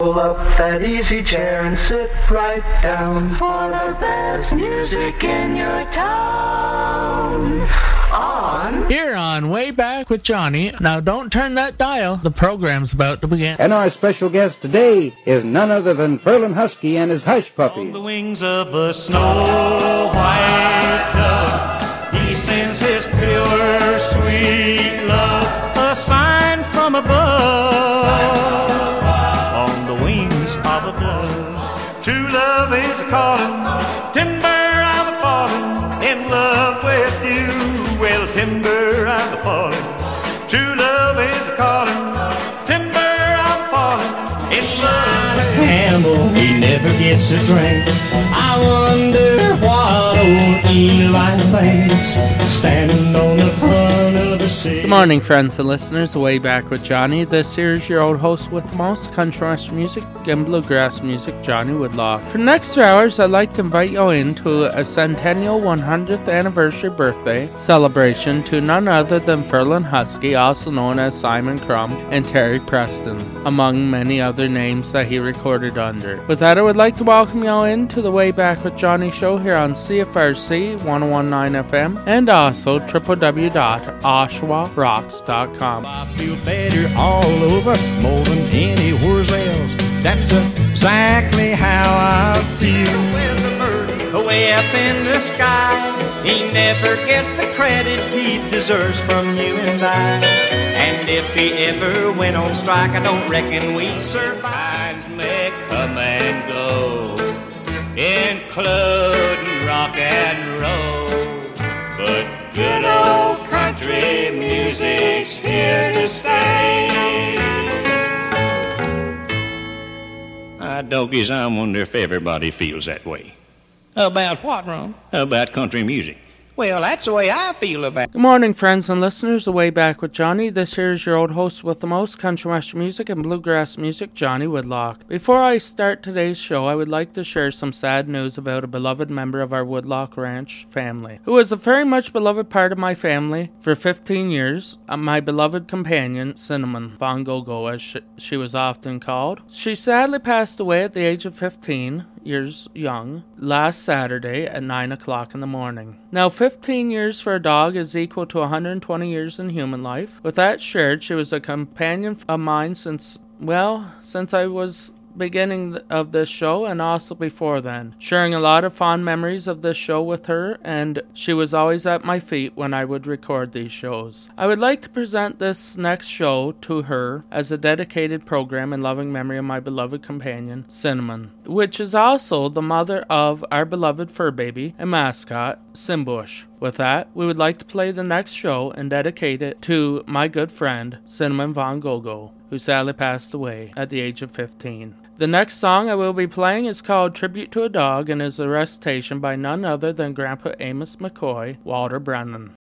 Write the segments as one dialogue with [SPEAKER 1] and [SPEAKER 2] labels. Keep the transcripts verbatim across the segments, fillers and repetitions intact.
[SPEAKER 1] Pull up that easy chair and sit right down for the best music in your town. On
[SPEAKER 2] Here on Way Back with Johnny. Now don't turn that dial. The program's about to begin.
[SPEAKER 3] And our special guest today is none other than Ferlin Husky and his Hush Puppies.
[SPEAKER 4] On the wings of a snow white dove, he sends his pure sweet love, a sign from above. Of a dove. True love is a calling, timber, I'm a falling in love with you. Well, timber, I'm a falling. True love is a calling, timber, I'm falling in love with you. Campbell, he never gets a drink. I wonder what old Eli thinks, standing on the front of the city.
[SPEAKER 2] Good morning, friends and listeners. Way Back with Johnny. This here is your old host with the most country western music and bluegrass music, Johnny Woodlock. For the next two hours, I'd like to invite you into a centennial one hundredth anniversary birthday celebration to none other than Ferlin Husky, also known as Simon Crumb, and Terry Preston, among many other names that he recorded under. With that, I would like to welcome you all into the Way Back with Johnny show here on C F R C one oh one point nine F M and also w w w dot oshawa rocks dot com.
[SPEAKER 4] I feel better all over, more than anywhere else. That's exactly how I feel. With a bird away up in the sky, he never gets the credit he deserves from you and I. And if he ever went on strike, I don't reckon we'd survive. Times may come and go, including rock and roll, but good old country music's here to stay. I doggies, I wonder if everybody feels that way. About what, Ron? About country music. Well, that's the way I feel about it.
[SPEAKER 2] Good morning, friends and listeners. The Way Back with Johnny. This here is your old host with the most country western music and bluegrass music, Johnny Woodlock. Before I start today's show, I would like to share some sad news about a beloved member of our Woodlock Ranch family, who was a very much beloved part of my family for fifteen years, uh, my beloved companion, Cinnamon Von Gogo, as she, she was often called. She sadly passed away at the age of fifteen years young last Saturday at nine o'clock in the morning. Now, fifteen years for a dog is equal to one hundred twenty years in human life. With that shared, she was a companion of mine since, well, since I was beginning of this show and also before then, sharing a lot of fond memories of this show with her, and she was always at my feet when I would record these shows. I would like to present this next show to her as a dedicated program in loving memory of my beloved companion, Cinnamon, which is also the mother of our beloved fur baby and mascot, Simbush. With that, we would like to play the next show and dedicate it to my good friend, Cinnamon Von Gogo, who sadly passed away at the age of fifteen. The next song I will be playing is called Tribute to a Dog and is a recitation by none other than Grandpa Amos McCoy, Walter Brennan.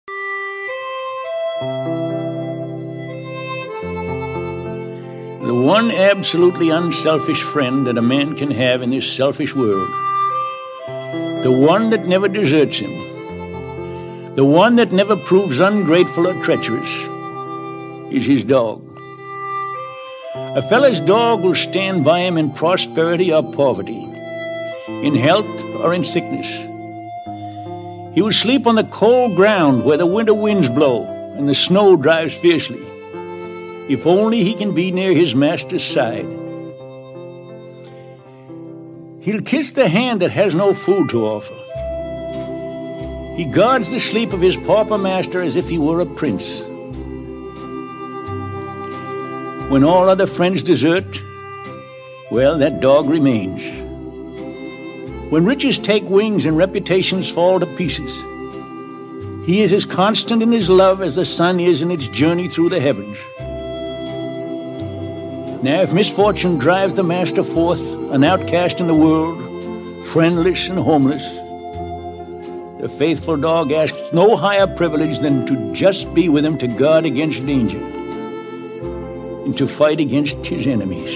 [SPEAKER 5] The one absolutely unselfish friend that a man can have in this selfish world. The one that never deserts him. The one that never proves ungrateful or treacherous is his dog. A fellow's dog will stand by him in prosperity or poverty, in health or in sickness. He will sleep on the cold ground where the winter winds blow and the snow drives fiercely, if only he can be near his master's side. He'll kiss the hand that has no food to offer. He guards the sleep of his pauper master as if he were a prince. When all other friends desert, well, that dog remains. When riches take wings and reputations fall to pieces, he is as constant in his love as the sun is in its journey through the heavens. Now, if misfortune drives the master forth, an outcast in the world, friendless and homeless, the faithful dog asks no higher privilege than to just be with him to guard against danger and to fight against his enemies.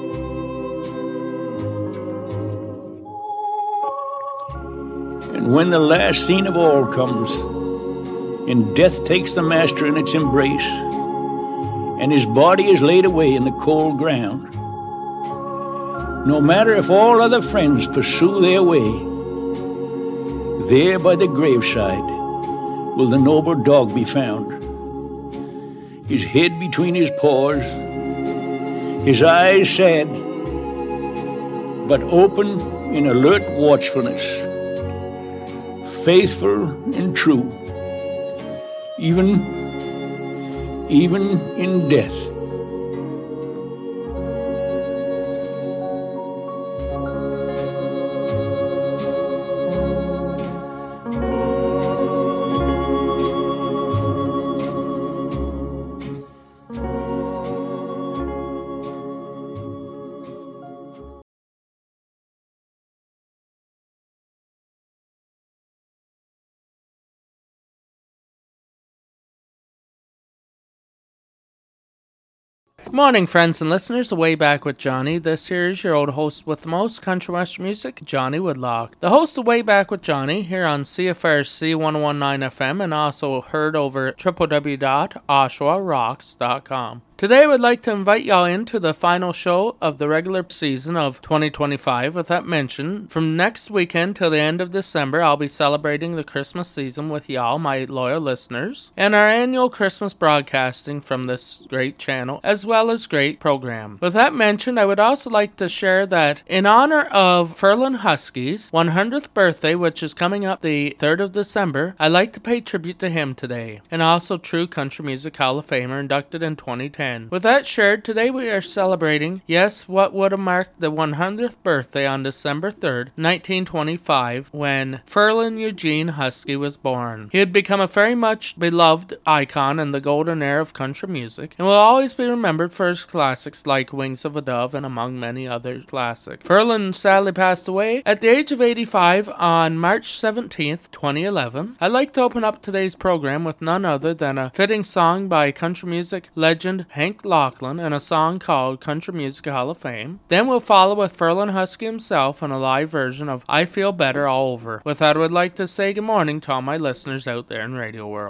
[SPEAKER 5] And when the last scene of all comes, and death takes the master in its embrace, and his body is laid away in the cold ground, No matter if all other friends pursue their way, there by the graveside will the noble dog be found, his head between his paws, his eyes sad, but open in alert watchfulness, faithful and true, even, even in death.
[SPEAKER 2] Good morning, friends and listeners. Away Back with Johnny. This here is your old host with the most country western music, Johnny Woodlock. The host of Way Back with Johnny here on C F R C one oh one point nine F M and also heard over at w w w dot oshawa rocks dot com. Today I would like to invite y'all into the final show of the regular season of twenty twenty-five. With that mention, from next weekend till the end of December, I'll be celebrating the Christmas season with y'all, my loyal listeners, and our annual Christmas broadcasting from this great channel, as well as great program. With that mentioned, I would also like to share that in honor of Ferlin Husky's one hundredth birthday, which is coming up the third of December, I'd like to pay tribute to him today, and also True Country Music Hall of Famer inducted in twenty ten. With that shared, today we are celebrating, yes, what would have marked the one hundredth birthday on December third, nineteen twenty-five, when Ferlin Eugene Husky was born. He had become a very much beloved icon in the golden era of country music, and will always be remembered for his classics like Wings of a Dove and among many other classics. Ferlin sadly passed away at the age of eighty-five on March seventeenth, twenty eleven. I'd like to open up today's program with none other than a fitting song by country music legend Hank Locklin and a song called Country Music Hall of Fame. Then we'll follow with Ferlin Husky himself on a live version of I Feel Better All Over. With that, I would like to say good morning to all my listeners out there in Radio World.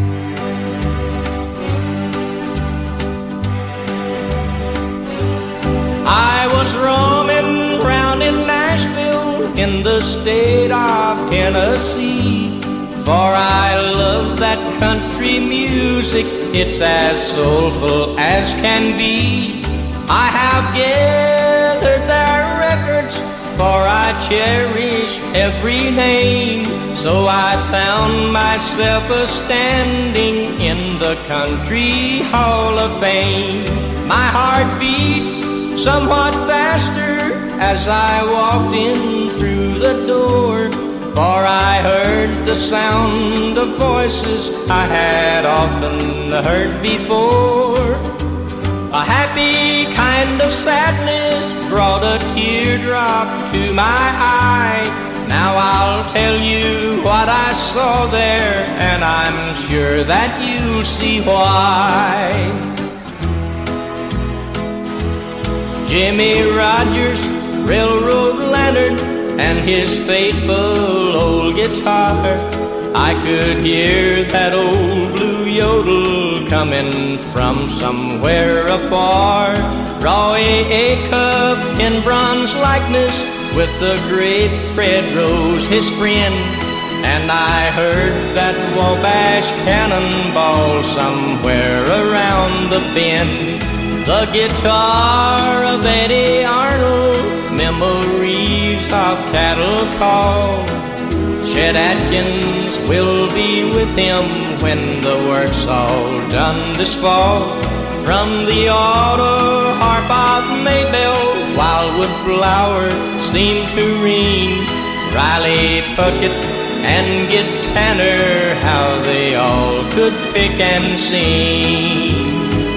[SPEAKER 6] I was roaming round in Nashville in the state of Tennessee, for I love that country music, it's as soulful as can be. I have gathered their records, for I cherish every name, so I found myself a standing in the Country Hall of Fame. My heart beat somewhat faster as I walked in through the door, for I heard the sound of voices I had often heard before. A happy kind of sadness brought a teardrop to my eye. Now I'll tell you what I saw there, and I'm sure that you'll see why. Jimmy Rogers, railroad lantern, and his faithful old guitar. I could hear that old blue yodel coming from somewhere afar. Roy Acuff in bronze likeness with the great Fred Rose, his friend. And I heard that Wabash cannonball somewhere around the bend. The guitar of Eddie Arnold, memories of cattle call. Chet Atkins will be with him when the work's all done this fall. From the auto harp of Maybelle, wildwood flowers seem to ring. Riley Puckett and Gid Tanner, how they all could pick and sing.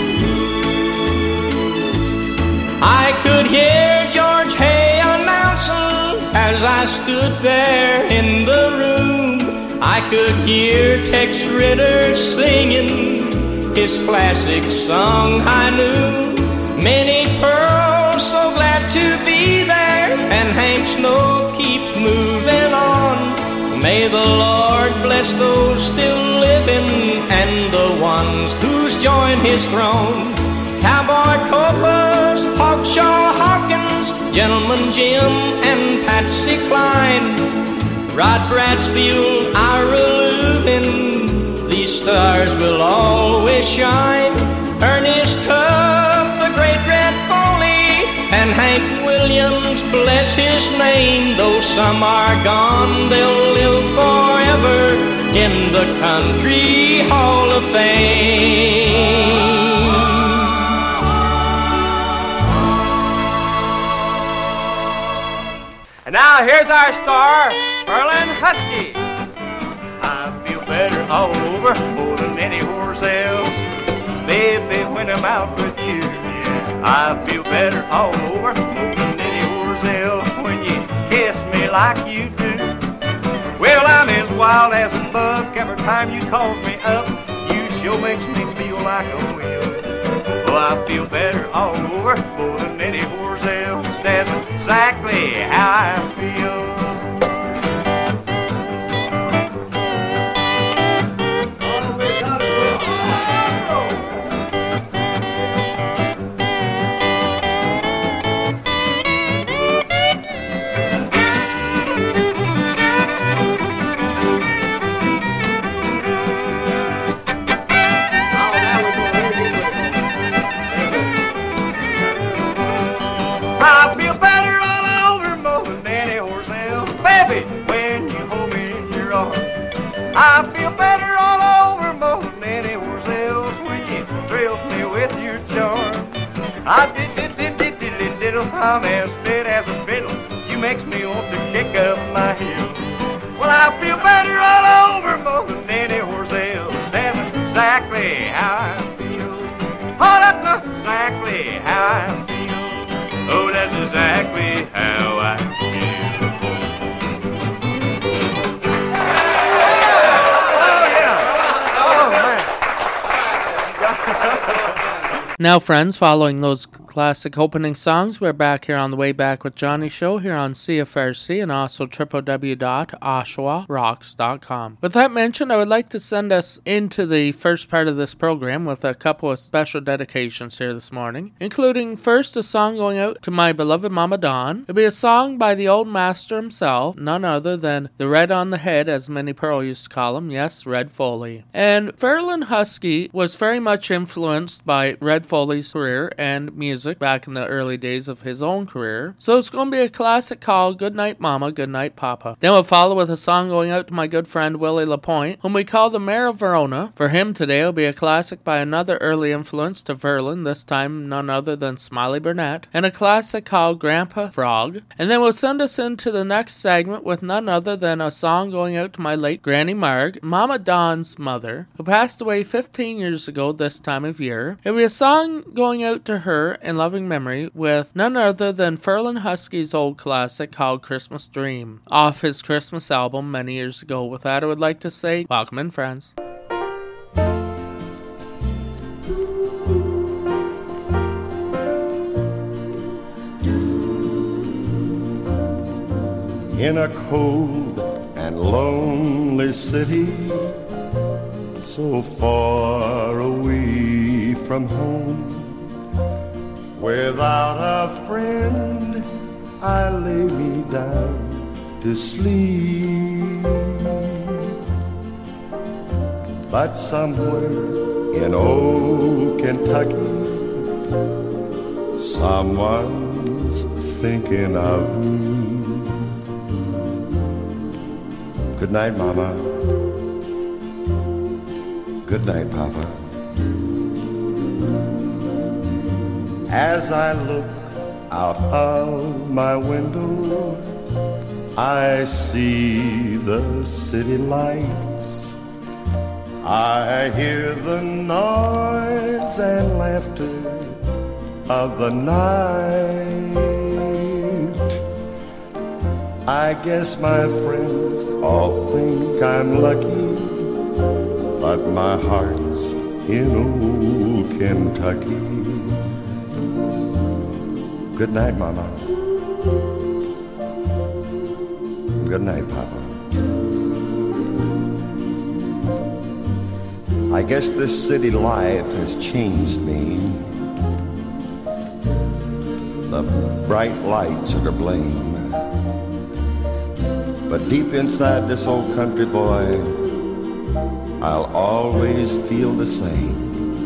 [SPEAKER 6] I could hear George Hay announcing as I stood there in the room. I could hear Tex Ritter singing his classic song I knew. Minnie Pearl, so glad to be there, and Hank Snow keeps moving on. May the Lord bless those still living and the ones who's joined his throne. Cowboy Copas, Hawkshaw Hawkins, Gentleman Jim and Patsy Cline, Rod Bradsfield, Ira Lubin, these stars will always shine. Ernest Tubb, the great Red Foley, and Hank Williams, bless his name. Though some are gone, they'll live forever in the Country Hall of Fame.
[SPEAKER 7] And now here's our star, Ferlin Husky.
[SPEAKER 4] I feel better all over more than any horse else, baby, when I'm out with you. Yeah. I feel better all over more than any horse else when you kiss me like you do. Well, I'm as wild as a buck every time you calls me up. You sure makes me feel like a will. Well, I feel better all over more than any horse else. That's exactly how I feel. I feel better all over more than any horse else when you thrills me with your charms. I did did did did did did diddle, I'm as fit as a fiddle. You makes me want to kick up my heels. Well, I feel better all over more than any horse else. That's exactly how I feel. Oh, that's exactly how I feel. Oh, that's exactly how I feel.
[SPEAKER 2] Now, friends, following those classic opening songs, we're back here on the Way Back with Johnny show here on C F R C and also w w w dot oshawa rocks dot com. With that mentioned, I would like to send us into the first part of this program with a couple of special dedications here this morning, including first a song going out to my beloved Mama Dawn. It'll be a song by the old master himself, none other than the Red on the Head, as Minnie Pearl used to call him, yes, Red Foley. And Ferlin Husky was very much influenced by Red Foley's career and music back in the early days of his own career. So it's going to be a classic called Goodnight Mama, Goodnight Papa. Then we'll follow with a song going out to my good friend Willie LaPointe, whom we call the Mayor of Verona. For him today will be a classic by another early influence to Verlin, this time none other than Smiley Burnett, and a classic called Grandpa Frog. And then we'll send us into the next segment with none other than a song going out to my late Granny Marg, Mama Dawn's mother, who passed away fifteen years ago this time of year. It'll be a song going out to her in loving memory with none other than Ferlin Husky's old classic called Christmas Dream, off his Christmas album many years ago. With that, I would like to say, welcome in, friends.
[SPEAKER 8] In a cold and lonely city, so far away from home, without a friend, I lay me down to sleep. But somewhere in old Kentucky, someone's thinking of me. Good night, Mama. Good night, Papa. As I look out of my window, I see the city lights. I hear the noise and laughter of the night. I guess my friends all think I'm lucky, but my heart's in old Kentucky. Good night, Mama. Good night, Papa. I guess this city life has changed me. the bright lights are to blame. But deep inside this old country boy, I'll always feel the same.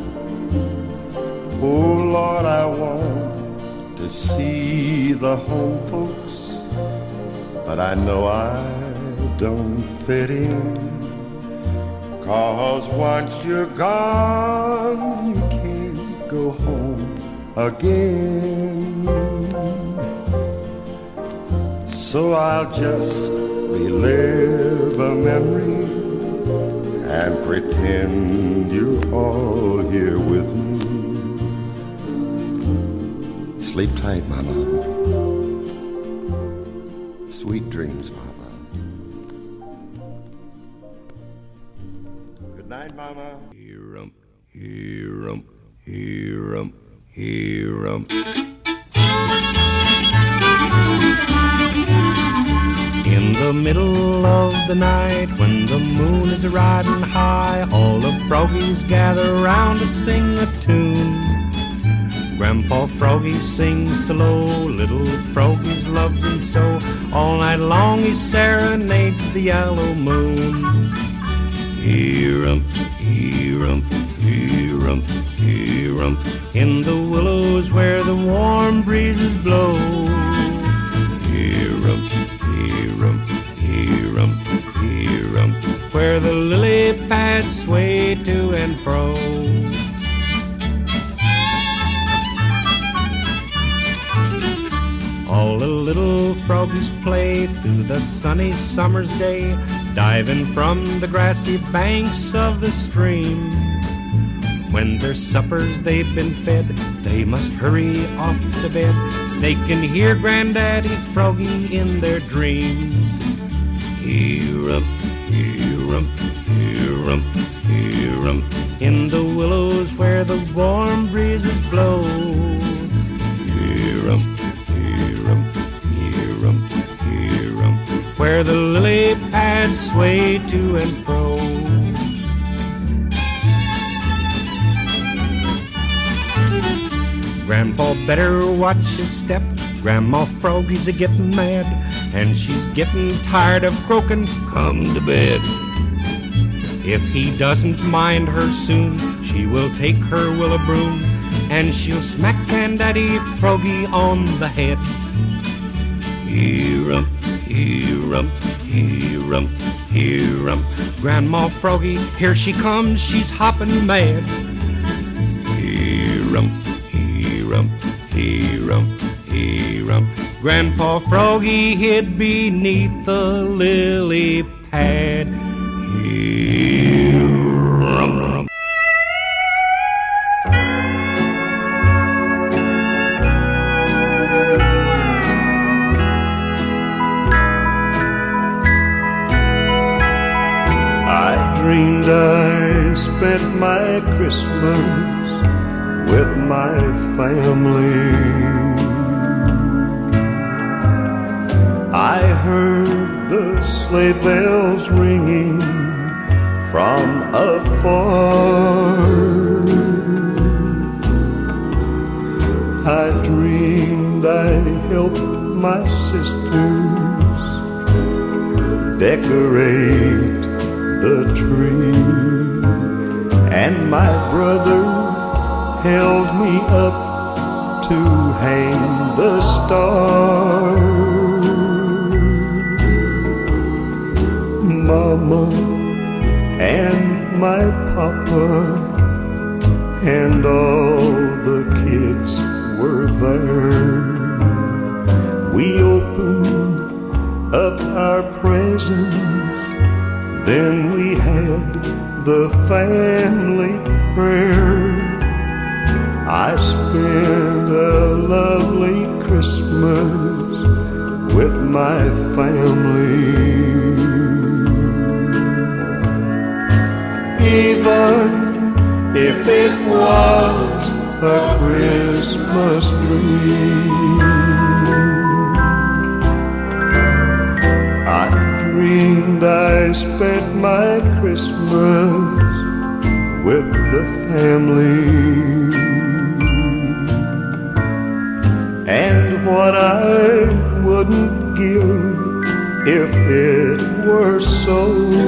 [SPEAKER 8] Oh Lord, I want to see the home folks, but I know I don't fit in. 'Cause once you're gone, you can't go home again. So I'll just relive a memory and pretend you're all here with me. Sleep tight, Mama. Sweet dreams, Mama. Good night, Mama.
[SPEAKER 9] Hear-um, hear-um, hear-um, hear-um. In the middle of the night, when the moon is riding high, all the froggies gather round to sing a tune. Grandpa Froggy sings slow, little froggies loves him so. All night long he serenades the yellow moon. Hear-um, hear-um, hear-um, hear-um, in the willows where the warm breezes blow. Hear-um, hear-um, hear-um, hear-um, where the lily pads sway to and fro. All the little froggies play through the sunny summer's day, diving from the grassy banks of the stream. When their suppers they've been fed, they must hurry off to bed. They can hear Granddaddy Froggy in their dreams. Hear-um, hear-um, hear-um, hear-um, in the willows where the warm breezes blow. Hear-um, hear-um, hear-um, hear-um, where the lily pads sway to and fro. Grandpa better watch his step, Grandma Froggy's a getting mad, and she's getting tired of croaking, come to bed. If he doesn't mind her soon, she will take her willow broom, and she'll smack Granddaddy Froggy on the head. Hear-um, hear-um, hear-um, hear-um, Grandma Froggy, here she comes, she's hopping mad. Hear-um, hear-um, hear-um, hear-um, Grandpa Froggy hid beneath the lily pad. Hear-um.
[SPEAKER 4] I dreamed I spent my Christmas with my family. I heard the sleigh bells ringing from afar. I dreamed I helped my sisters decorate the tree, and my brother held me up to hang the stars. Mama and my papa and all the kids were there. We opened up our presents, then we had the family prayer. I spent a lovely Christmas with my family. Even if it was a Christmas dream, I dreamed I spent my Christmas with the family. And
[SPEAKER 8] what I wouldn't give if it were so.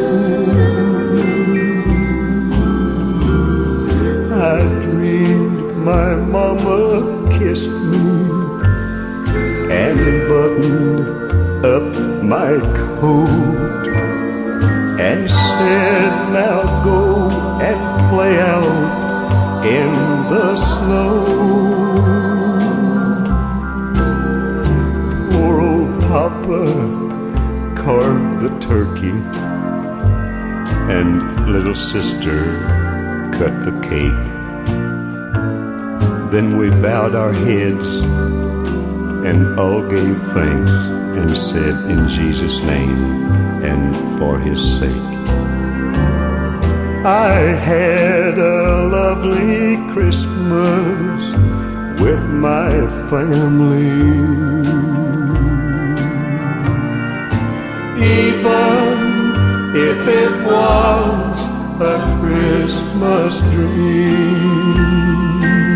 [SPEAKER 8] I dreamed my mama kissed me and buttoned up my coat and said, now go and play out in the snow. Poor old Papa carved the turkey and little sister cut the cake. Then we bowed our heads and all gave thanks and said, in Jesus' name and for his sake. I had a lovely Christmas with my family. Even if it was a Christmas dream.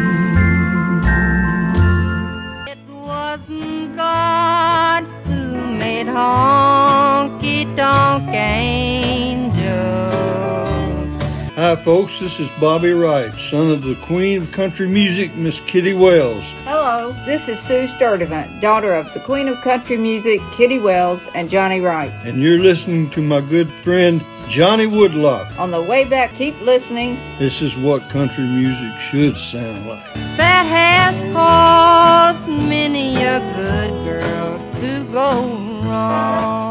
[SPEAKER 10] It wasn't God who made honky-tonk angels.
[SPEAKER 11] Hi folks, this is Bobby Wright, son of the Queen of Country Music, Miss Kitty Wells.
[SPEAKER 12] Hello, this is Sue Sturdivant, daughter of the Queen of Country Music, Kitty Wells, and Johnny Wright.
[SPEAKER 11] And you're listening to my good friend, Johnny Woodlock.
[SPEAKER 12] On the way back, keep listening.
[SPEAKER 11] This is what country music should sound like.
[SPEAKER 10] That has caused many a good girl to go wrong.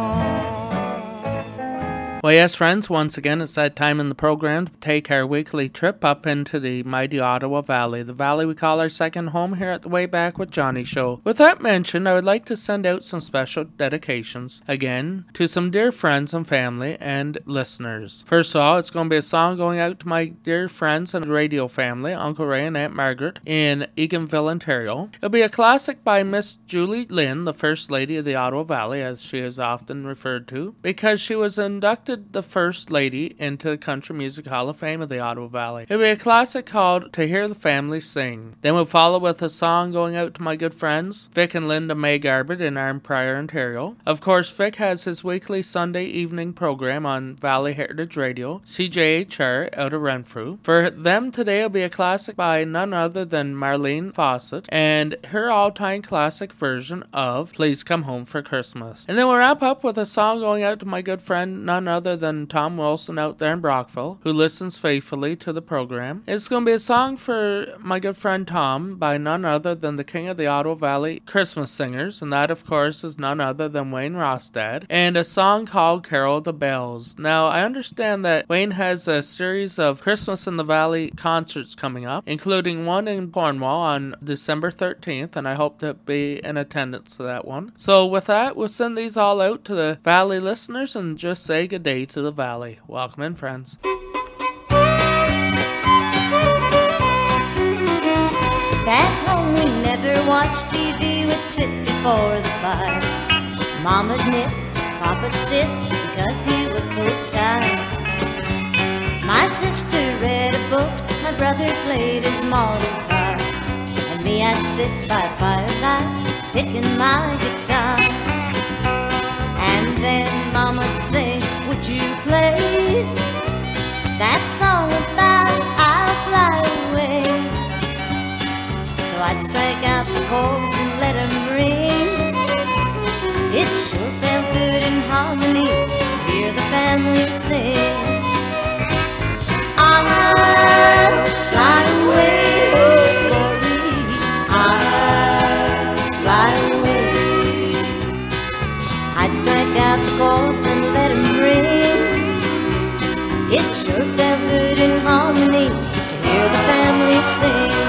[SPEAKER 2] Well, yes, friends, once again, it's that time in the program to take our weekly trip up into the mighty Ottawa Valley, the valley we call our second home here at the Way Back with Johnny show. With that mentioned, I would like to send out some special dedications, again, to some dear friends and family and listeners. First of all, it's going to be a song going out to my dear friends and radio family, Uncle Ray and Aunt Margaret, in Eganville, Ontario. It'll be a classic by Miss Julie Lynn, the First Lady of the Ottawa Valley, as she is often referred to, because she was inducted the First Lady into the Country Music Hall of Fame of the Ottawa Valley. It'll be a classic called To Hear the Family Sing. Then we'll follow with a song going out to my good friends, Vic and Linda May Garbett in Arnprior, Ontario. Of course, Vic has his weekly Sunday evening program on Valley Heritage Radio, C J H R, out of Renfrew. For them today will be a classic by none other than Marlene Fawcett and her all-time classic version of Please Come Home for Christmas. And then we'll wrap up with a song going out to my good friend, none other than Tom Wilson out there in Brockville, who listens faithfully to the program. It's going to be a song for my good friend Tom by none other than the king of the Ottawa Valley Christmas singers, and that of course is none other than Wayne Rostad, and a song called Carol the Bells. Now, I understand that Wayne has a series of Christmas in the Valley concerts coming up, including one in Cornwall on December thirteenth, and I hope to be in attendance to that one. So with that, we'll send these all out to the Valley listeners and just say good day to the Valley. Welcome in, friends.
[SPEAKER 13] Back home we never watched T V, we'd sit before the fire. Mama'd knit, Papa'd sit, because he was so tired. My sister read a book, my brother played his model car, and me I'd sit by firelight, picking my guitar. And then Mama'd say, would you play that song about I'll fly away? So I'd strike out the chords and let them ring. It sure felt good in harmony to hear the family sing. I'll fly away, glory, I'll fly away. I'd strike out the chords and let them ring. It sure felt good in harmony to hear the family sing.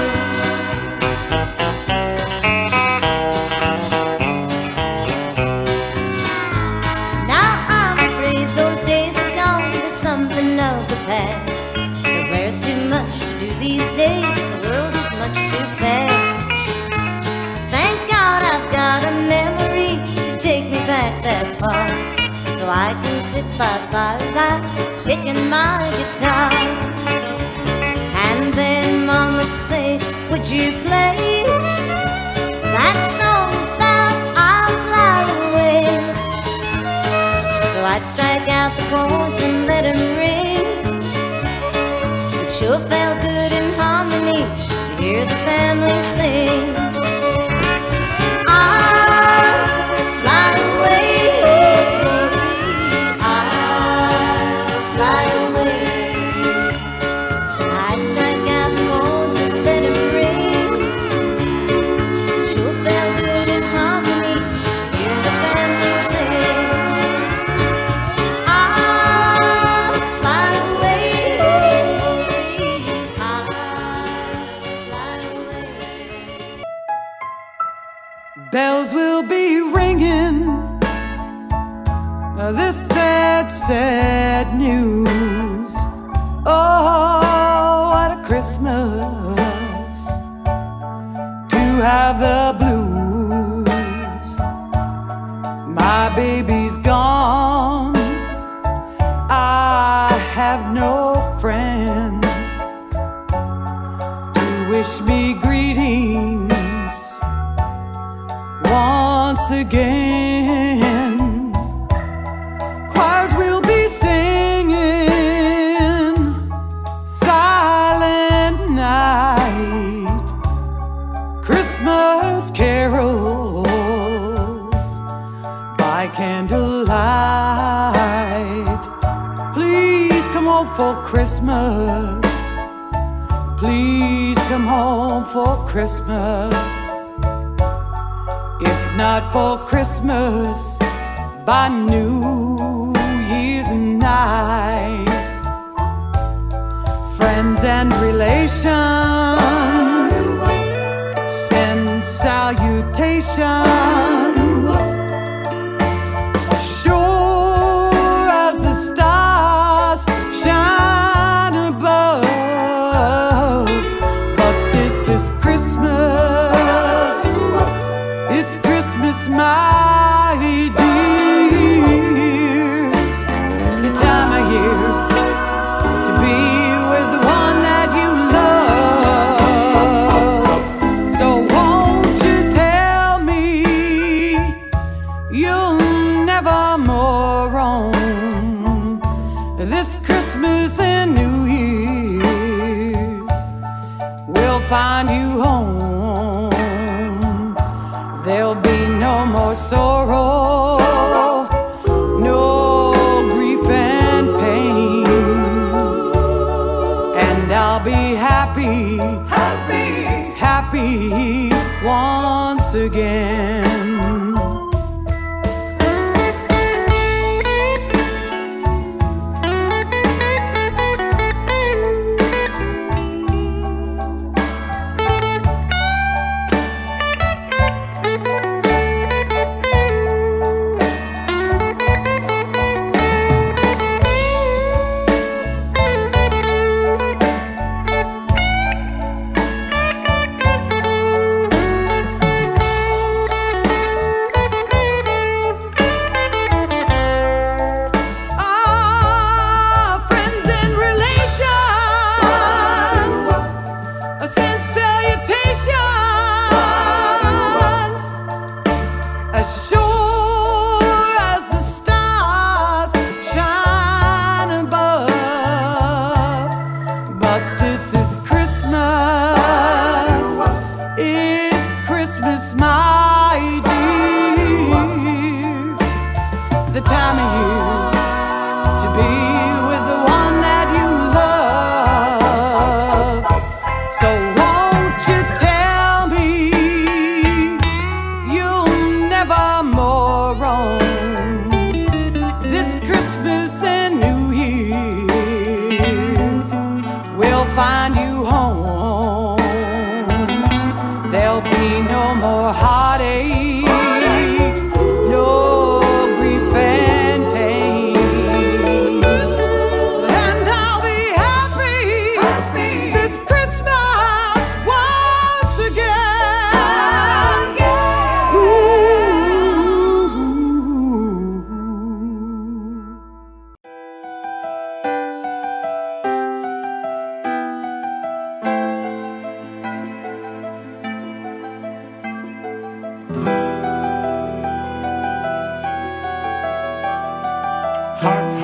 [SPEAKER 13] Now I'm afraid those days are gone, there's something of the past, 'cause there's too much to do these days, the world is much too fast. Thank God I've got a memory to take me back that far, so I can sit by firelight picking my guitar. And then Mama'd say, would you play that song out the chords and let them ring. It sure felt good in harmony to hear the family sing. I'll fly away, I'll fly away. I'd strike out the chords and let them ring. It sure felt good in harmony to hear the family sing. I'll fly away, I'll fly away.
[SPEAKER 14] Bells will be ringing uh, this sad, sad news. Oh, what a Christmas to have the blues. My baby's gone, I have no friends to wish me greetings once again. Choirs will be singing Silent Night, Christmas carols by candlelight. Please come home for Christmas, please come home for Christmas. If not for Christmas, by New Year's night. Friends and relations send salutations, sure as the stars shine above. But this is Christmas, it's Christmas, my dear. The time of year to be with the one that you love. So won't you tell me you'll never more roam this Christmas and New Year's? We'll find you home. There'll be no more sorrow, no grief and pain, and I'll be happy, happy, happy once again.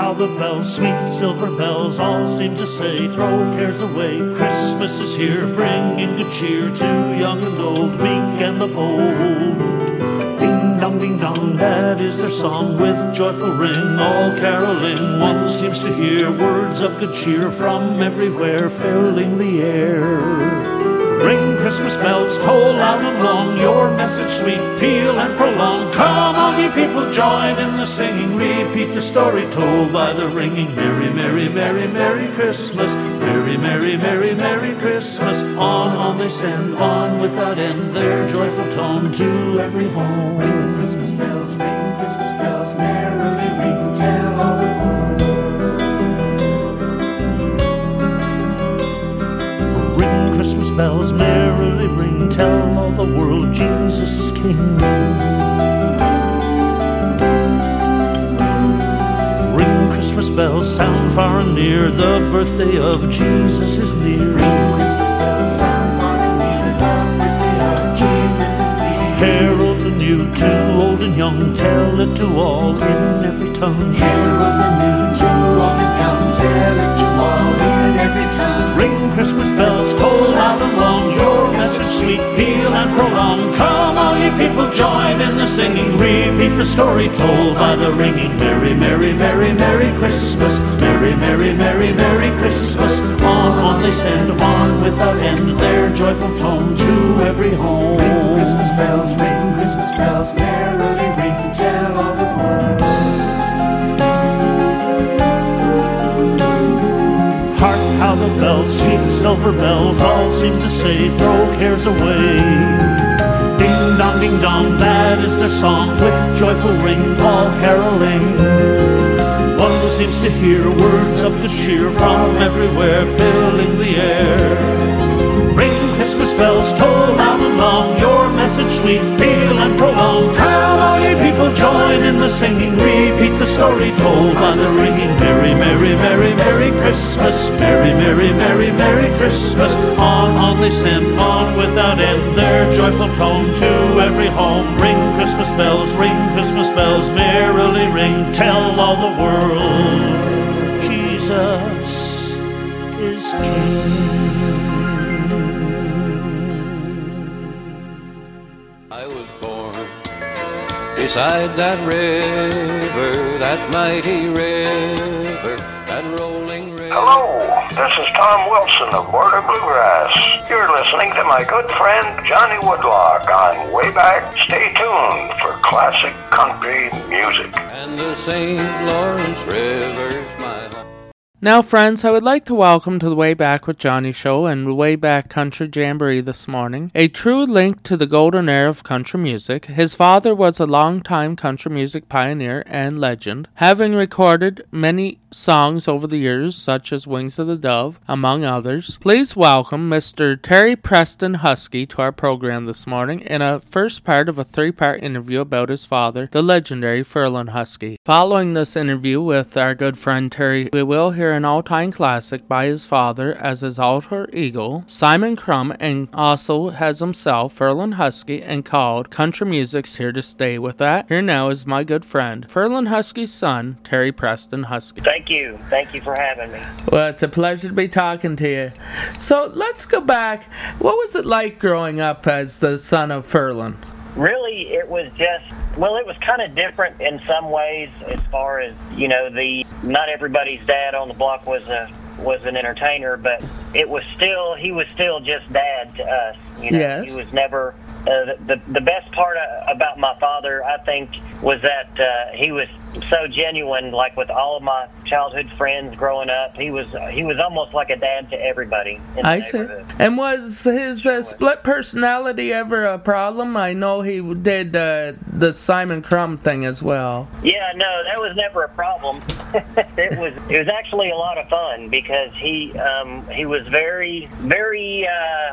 [SPEAKER 15] how the bells, sweet silver bells, all seem to say, throw cares away. Christmas is here, bringing good cheer to young and old, weak and the bold. Ding dong, ding dong, that is their song, with joyful ring, all caroling. One seems to hear words of good cheer from everywhere, filling the air. Ring Christmas bells, toll loud and long, your message sweet, peal and prolong. Come all ye people, join in the singing, repeat the story told by the ringing. Merry, merry, merry, merry Christmas, merry, merry, merry, merry Christmas. On, on they send, on without end, their joyful tone to every home. Ring Christmas bells, ring Christmas bells, merrily ring, tell all the world. Ring Christmas bells, merrily ring, tell all the world Jesus is King. Ring Christmas bells, sound far and near, the birthday of Jesus is near. Ring Christmas bells, sound far and near, the birthday of Jesus is near. Herald anew to old and young, tell it to all in every tongue. Herald anew to old and young, tell it to all in every tongue. Ring Christmas bells, toll loud and long, your message sweet, peal and prolong. Come all ye people, join in the singing, repeat the story told by the ringing. Merry, merry, merry, merry Christmas, merry, merry, merry, merry Christmas. On, on they send, on without end, their joyful tone to every home. Ring Christmas bells, ring Christmas bells, merrily ring, tell all the world. Hark how the bells, sweet silver bells, all seem to say, throw cares away. Ding dong, ding dong, that is their song, with joyful ring, all caroling. One seems to hear words of good cheer from everywhere, filling the air. Ring Christmas bells, toll loud and long, your message sweet, peal and prolong. Come all ye people, join in the singing, repeat the story told by the ringing. Merry, merry, merry, merry Christmas, merry, merry, merry, merry Christmas. On, on they send, on without end, their joyful tone to every home. Ring Christmas bells, ring Christmas bells, merrily ring, tell all the world Jesus is King.
[SPEAKER 16] I was born beside that river, that mighty river, that rolling river.
[SPEAKER 17] Hello, this is Tom Wilson of Border Bluegrass. You're listening to my good friend Johnny Woodlock on Way Back. Stay tuned for classic country music.
[SPEAKER 16] And the Saint Lawrence River's my home.
[SPEAKER 2] Now, friends, I would like to welcome to the Way Back with Johnny show and the Way Back Country Jamboree this morning a true link to the golden era of country music. His father was a long-time country music pioneer and legend, having recorded many songs over the years, such as Wings of the Dove, among others. Please welcome Mister Terry Preston Husky to our program this morning in a first part of a three-part interview about his father, the legendary Ferlin Husky. Following this interview with our good friend Terry, we will hear an all-time classic by his father as his alter ego, Simon Crumb, and also has himself, Ferlin Husky, and called Country Music's Here to Stay. With that, here now is my good friend, Ferlin Husky's son, Terry Preston Husky.
[SPEAKER 18] Thank you. Thank you for having me.
[SPEAKER 2] Well, it's a pleasure to be talking to you. So let's go back. What was it like growing up as the son of Ferlin?
[SPEAKER 18] Really, it was just, well, it was kind of different in some ways as far as, you know, the not everybody's dad on the block was a was an entertainer, but it was still, he was still just dad to us. You know,
[SPEAKER 2] yes.
[SPEAKER 18] He was never, uh, the, the best part about my father, I think, was that uh, he was so genuine, like with all of my childhood friends growing up. He was he was almost like a dad to everybody in the
[SPEAKER 2] I see.
[SPEAKER 18] neighborhood.
[SPEAKER 2] And was his uh, split personality ever a problem? I know he did uh, the Simon Crumb thing as well.
[SPEAKER 18] Yeah, no, that was never a problem. it was it was actually a lot of fun because he um, he was very very uh,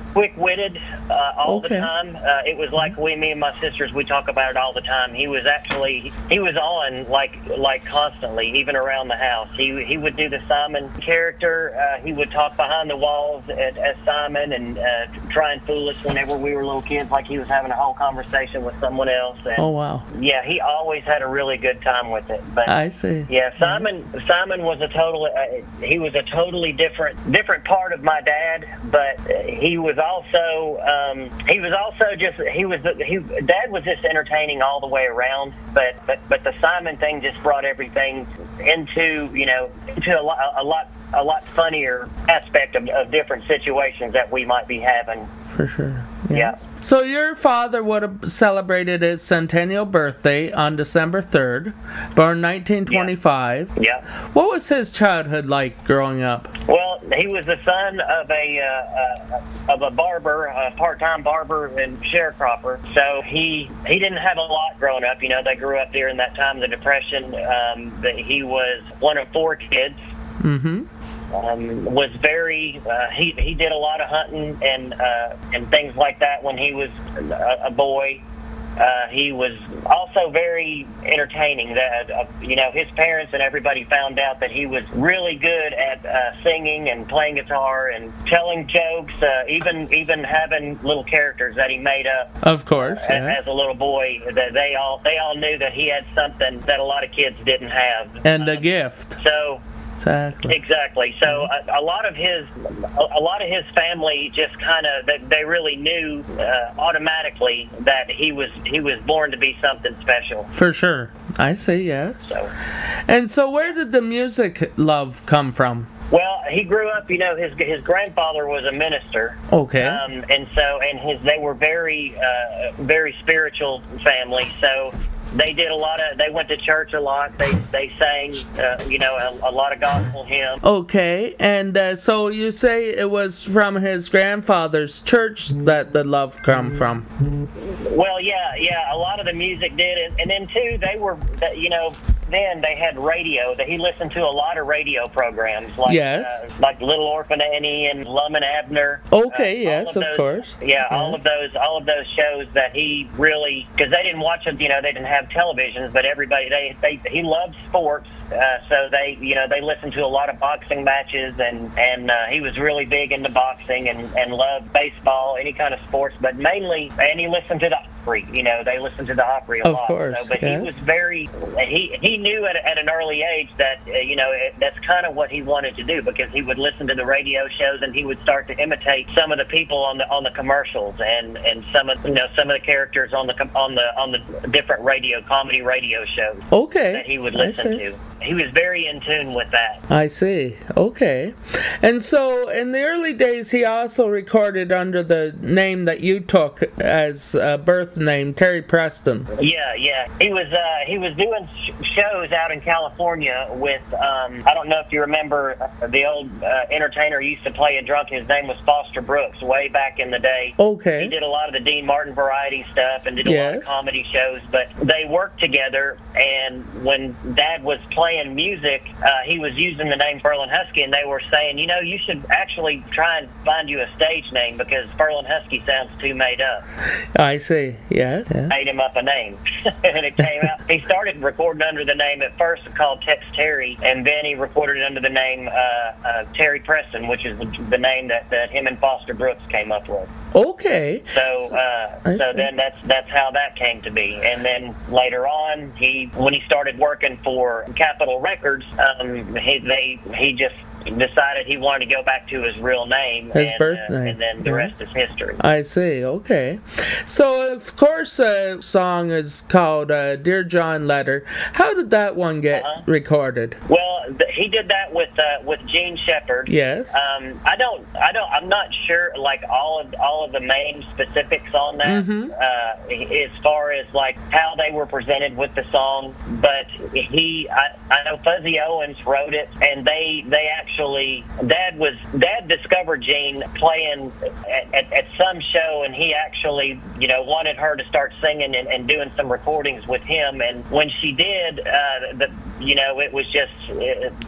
[SPEAKER 18] quick-witted uh, all
[SPEAKER 2] Okay.
[SPEAKER 18] the time. Uh, it was like we, me and my sisters, we talk about it all the time. He was actually, he was on like like constantly, even around the house. He he would do the Simon character. Uh, he would talk behind the walls at, as Simon and uh, try and fool us whenever we were little kids, like he was having a whole conversation with someone else. And,
[SPEAKER 2] Oh, wow.
[SPEAKER 18] yeah, he always had a really good time with it. But
[SPEAKER 2] I see.
[SPEAKER 18] yeah, Simon Simon was a total. Uh, he was a totally different different part of my dad, but uh, he was also um, he was also just he was the, he Dad was just entertaining all the way around. But but but the Simon thing just brought everything into you know into a lot a lot a lot funnier aspect of, of different situations that we might be having.
[SPEAKER 2] For sure.
[SPEAKER 18] Yeah.
[SPEAKER 2] So your father would have celebrated his centennial birthday on December third, born nineteen twenty-five.
[SPEAKER 18] Yeah.
[SPEAKER 2] What was his childhood like growing up?
[SPEAKER 18] Well, he was the son of a uh, uh, of a barber, a part-time barber and sharecropper. So he he didn't have a lot growing up. You know, they grew up during that time of the Depression. Um, but he was one of four kids.
[SPEAKER 2] Mm-hmm.
[SPEAKER 18] Um, was very uh, he he did a lot of hunting and uh, and things like that when he was a, a boy. Uh, he was also very entertaining. That uh, you know, his parents and everybody found out that he was really good at uh, singing and playing guitar and telling jokes. Uh, even even having little characters that he made up.
[SPEAKER 2] Of course.
[SPEAKER 18] uh,
[SPEAKER 2] Yeah.
[SPEAKER 18] As a little boy, that they all they all knew that he had something that a lot of kids didn't have.
[SPEAKER 2] And a gift.
[SPEAKER 18] So.
[SPEAKER 2] Exactly.
[SPEAKER 18] Exactly. So a, a lot of his, a, a lot of his family just kind of, they, they really knew uh, automatically that he was he was born to be something special.
[SPEAKER 2] For sure. I see. Yes.
[SPEAKER 18] So.
[SPEAKER 2] And so, where did the music love come from?
[SPEAKER 18] Well, he grew up. You know, his his grandfather was a minister.
[SPEAKER 2] Okay.
[SPEAKER 18] Um, and so, and his they were very uh, very spiritual family. So. They did a lot of. They went to church a lot. They they sang, uh, you know, a, a lot of gospel hymns.
[SPEAKER 2] Okay, and uh, so you say it was from his grandfather's church that the love come from.
[SPEAKER 18] Well, yeah, yeah. A lot of the music did, and, and then too, they were, you know, then they had radio. That he listened to a lot of radio programs, like
[SPEAKER 2] Yes.
[SPEAKER 18] uh, like Little Orphan Annie and Lum and Abner.
[SPEAKER 2] Okay,
[SPEAKER 18] Uh, all
[SPEAKER 2] yes,
[SPEAKER 18] of
[SPEAKER 2] of
[SPEAKER 18] those-
[SPEAKER 2] course.
[SPEAKER 18] Yeah, all of those, all of those shows that he really, because they didn't watch them. You know, they didn't have televisions, but everybody, they, they he loved sports. Uh, so they, you know, they listened to a lot of boxing matches, and and uh, he was really big into boxing and and loved baseball, any kind of sports, but mainly, and he listened to the Opry. You know, they listened to the Opry a
[SPEAKER 2] Of
[SPEAKER 18] lot.
[SPEAKER 2] course,
[SPEAKER 18] So, but
[SPEAKER 2] yeah.
[SPEAKER 18] he was very, he he knew at, at an early age that uh, you know it, that's kind of what he wanted to do, because he would listen to the radio shows and he would start to imitate some of the people on the on the commercials and and some of you know some of the characters on the com- on the on the different radio comedy radio shows.
[SPEAKER 2] Okay.
[SPEAKER 18] That he would
[SPEAKER 2] I
[SPEAKER 18] listen
[SPEAKER 2] see.
[SPEAKER 18] to. He was very in tune with that.
[SPEAKER 2] I see. Okay. And so in the early days, he also recorded under the name that you took as a birth name, Terry Preston.
[SPEAKER 18] Yeah, yeah. He was uh, he was doing sh- shows out in California with um, I don't know if you remember uh, the old uh, entertainer who used to play a drunk. His name was Foster Brooks, way back in the day.
[SPEAKER 2] Okay.
[SPEAKER 18] He did a lot of the Dean Martin variety stuff and did a lot of
[SPEAKER 2] Yes.
[SPEAKER 18] comedy shows. But they worked together, and when Dad was playing music, uh, he was using the name Furlan Husky, and they were saying, you know, you should actually try and find you a stage name, because Furlan Husky sounds too made up.
[SPEAKER 2] I see. Yeah. yeah.
[SPEAKER 18] Made him up a name, and it came out. He started recording under the name at first called Tex Terry, and then he recorded under the name uh, uh, Terry Preston, which is the, the name that, that him and Foster Brooks came up with.
[SPEAKER 2] Okay.
[SPEAKER 18] So, uh,
[SPEAKER 2] I
[SPEAKER 18] so
[SPEAKER 2] see.
[SPEAKER 18] then that's that's how that came to be. And then later on, he when he started working for Capitol Records, um, he they he just decided he wanted to go back to his real name,
[SPEAKER 2] His
[SPEAKER 18] and,
[SPEAKER 2] birth
[SPEAKER 18] uh,
[SPEAKER 2] name.
[SPEAKER 18] and then the
[SPEAKER 2] Yeah.
[SPEAKER 18] rest is history.
[SPEAKER 2] I see. Okay. So, of course, a song is called uh, Dear John Letter. How did that one get
[SPEAKER 18] Uh-huh.
[SPEAKER 2] recorded?
[SPEAKER 18] Well, th- he did that with uh, with Gene Shepard.
[SPEAKER 2] Yes.
[SPEAKER 18] Um, I don't, I don't, I'm not sure, like all of all of the main specifics on that,
[SPEAKER 2] Mhm.
[SPEAKER 18] uh, as far as like how they were presented with the song. But he, I, I know Fuzzy Owens wrote it, and they, they actually, Dad was, Dad discovered Gene playing at, at, at some show, and he actually, you know, wanted her to start singing and, and doing some recordings with him. And when she did, uh, the, you know, it was just, it,